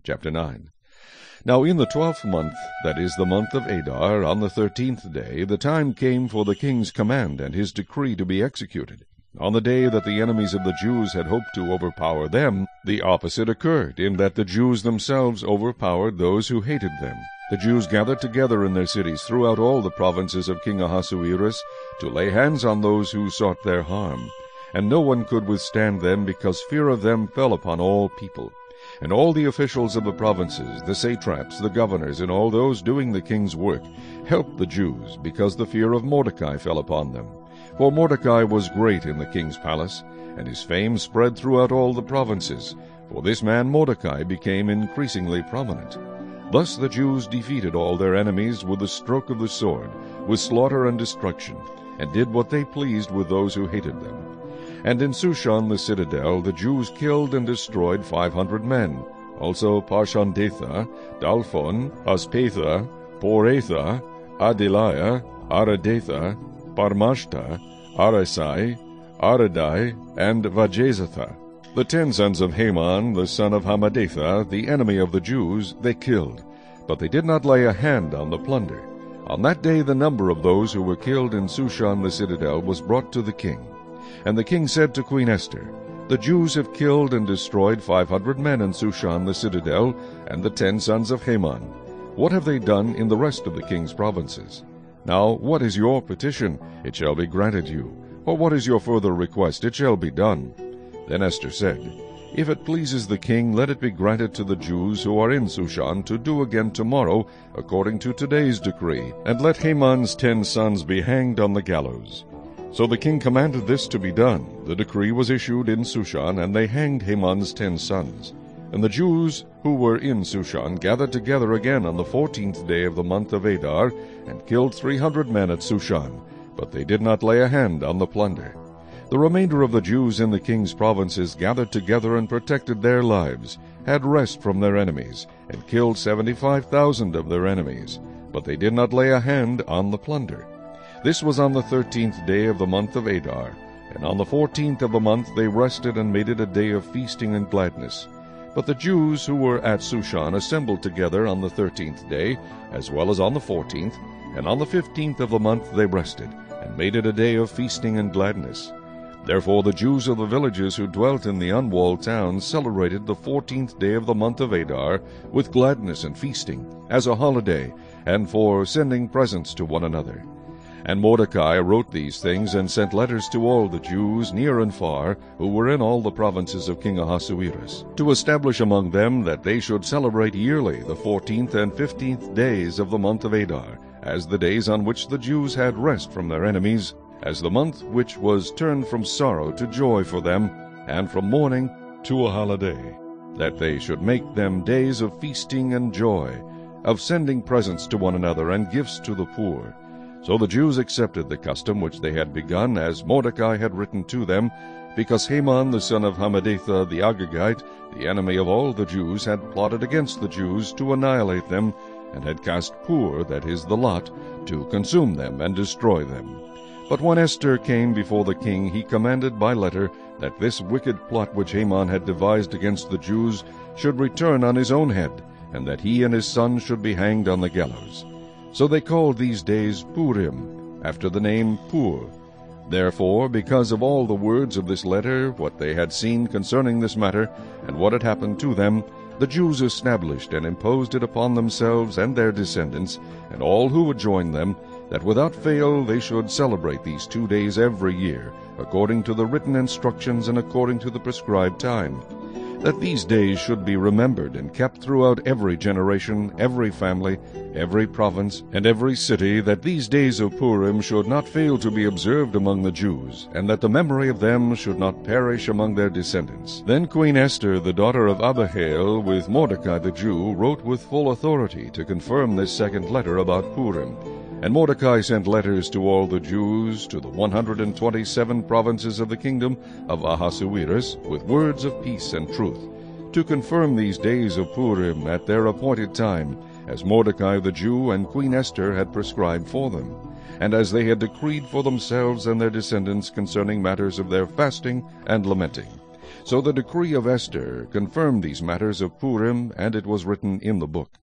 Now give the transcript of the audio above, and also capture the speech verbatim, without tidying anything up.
Chapter nine. Now in the twelfth month, that is the month of Adar, on the thirteenth day, the time came for the king's command and his decree to be executed. On the day that the enemies of the Jews had hoped to overpower them, the opposite occurred, in that the Jews themselves overpowered those who hated them. The Jews gathered together in their cities throughout all the provinces of King Ahasuerus to lay hands on those who sought their harm. And no one could withstand them, because fear of them fell upon all people. And all the officials of the provinces, the satraps, the governors, and all those doing the king's work, helped the Jews, because the fear of Mordecai fell upon them. For Mordecai was great in the king's palace, and his fame spread throughout all the provinces. For this man Mordecai became increasingly prominent. Thus the Jews defeated all their enemies with the stroke of the sword, with slaughter and destruction, and did what they pleased with those who hated them. And in Shushan the citadel the Jews killed and destroyed five hundred men. Also Parshandatha, Dalphon, Aspatha, Poratha, Adeliah, Aradatha, Parmashta, Arasai, Aradai, and Vajezatha. The ten sons of Haman, the son of Hammedatha, the enemy of the Jews, they killed, but they did not lay a hand on the plunder. On that day the number of those who were killed in Shushan the citadel was brought to the king. And the king said to Queen Esther, The Jews have killed and destroyed five hundred men in Shushan the citadel, and the ten sons of Haman. What have they done in the rest of the king's provinces? Now what is your petition? It shall be granted you. Or what is your further request? It shall be done. Then Esther said, If it pleases the king, let it be granted to the Jews who are in Shushan to do again tomorrow, according to today's decree, and let Haman's ten sons be hanged on the gallows. So the king commanded this to be done. The decree was issued in Shushan, and they hanged Haman's ten sons. And the Jews who were in Shushan gathered together again on the fourteenth day of the month of Adar, and killed three hundred men at Shushan, but they did not lay a hand on the plunder. The remainder of the Jews in the king's provinces gathered together and protected their lives, had rest from their enemies, and killed seventy-five thousand of their enemies, but they did not lay a hand on the plunder. This was on the thirteenth day of the month of Adar, and on the fourteenth of the month they rested and made it a day of feasting and gladness. But the Jews who were at Shushan assembled together on the thirteenth day, as well as on the fourteenth, and on the fifteenth of the month they rested, and made it a day of feasting and gladness. Therefore the Jews of the villages who dwelt in the unwalled towns celebrated the fourteenth day of the month of Adar with gladness and feasting, as a holiday, and for sending presents to one another. And Mordecai wrote these things, and sent letters to all the Jews, near and far, who were in all the provinces of King Ahasuerus, to establish among them that they should celebrate yearly the fourteenth and fifteenth days of the month of Adar, as the days on which the Jews had rest from their enemies, as the month which was turned from sorrow to joy for them, and from mourning to a holiday, that they should make them days of feasting and joy, of sending presents to one another and gifts to the poor. So the Jews accepted the custom which they had begun, as Mordecai had written to them, because Haman the son of Hammedatha the Agagite, the enemy of all the Jews, had plotted against the Jews to annihilate them, and had cast Pur, that is the lot, to consume them and destroy them. But when Esther came before the king, he commanded by letter that this wicked plot which Haman had devised against the Jews should return on his own head, and that he and his sons should be hanged on the gallows. So they called these days Purim, after the name Pur. Therefore, because of all the words of this letter, what they had seen concerning this matter, and what had happened to them, the Jews established and imposed it upon themselves and their descendants, and all who would join them, that without fail they should celebrate these two days every year, according to the written instructions and according to the prescribed time, that these days should be remembered and kept throughout every generation, every family, every province, and every city, that these days of Purim should not fail to be observed among the Jews, and that the memory of them should not perish among their descendants. Then Queen Esther, the daughter of Abihail, with Mordecai the Jew, wrote with full authority to confirm this second letter about Purim. And Mordecai sent letters to all the Jews, to the one hundred and twenty-seven provinces of the kingdom of Ahasuerus, with words of peace and truth, to confirm these days of Purim at their appointed time, as Mordecai the Jew and Queen Esther had prescribed for them, and as they had decreed for themselves and their descendants concerning matters of their fasting and lamenting. So the decree of Esther confirmed these matters of Purim, and it was written in the book.